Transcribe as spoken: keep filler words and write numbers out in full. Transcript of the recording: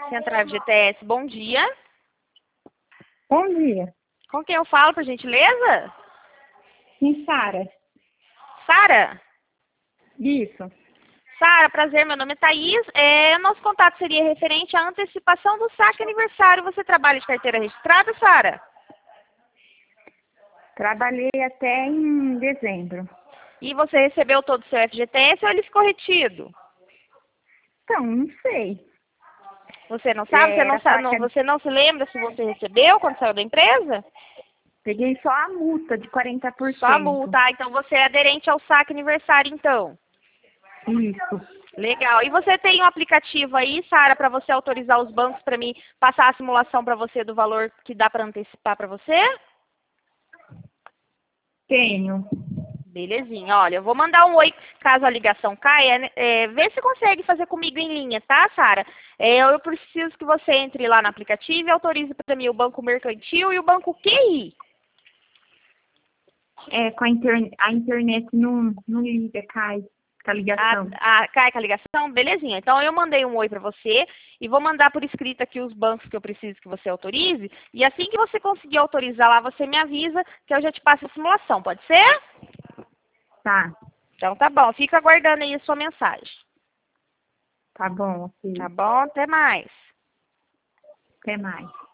Central F G T S, bom dia. Bom dia. Com quem eu falo, por gentileza? Sim, Sara. Sara? Isso. Sara, prazer, meu nome é Thaís. É, nosso contato seria referente à antecipação do saque aniversário. Você trabalha de carteira registrada, Sara? Trabalhei até em dezembro. E você recebeu todo o seu F G T S ou ele ficou retido? Então, não sei. Você não sabe? Você É, não, era sa- falar não- que você não se lembra se você recebeu quando saiu da empresa? peguei só a multa de quarenta por cento. Só a multa. Ah, então você é aderente ao saque aniversário, então. Isso. Legal. E você tem um aplicativo aí, Sara, para você autorizar os bancos para mim passar a simulação para você do valor que dá para antecipar para você? Tenho. Belezinha. Olha, eu vou mandar um oi caso a ligação caia. Né? É, vê se consegue fazer comigo em linha, tá, Sara? É, eu preciso que você entre lá no aplicativo e autorize para mim o Banco Mercantil e o Banco Q I. É, com a, interne a internet não, não liga, cai com a ligação. A, a, cai com a ligação? Belezinha. Então, eu mandei um oi para você e vou mandar por escrito aqui os bancos que eu preciso que você autorize. E assim que você conseguir autorizar lá, você me avisa que eu já te passo a simulação. Pode ser? Tá. Então, tá bom. Fica aguardando aí a sua mensagem. Tá bom, ok. Tá bom? Até mais. Até mais.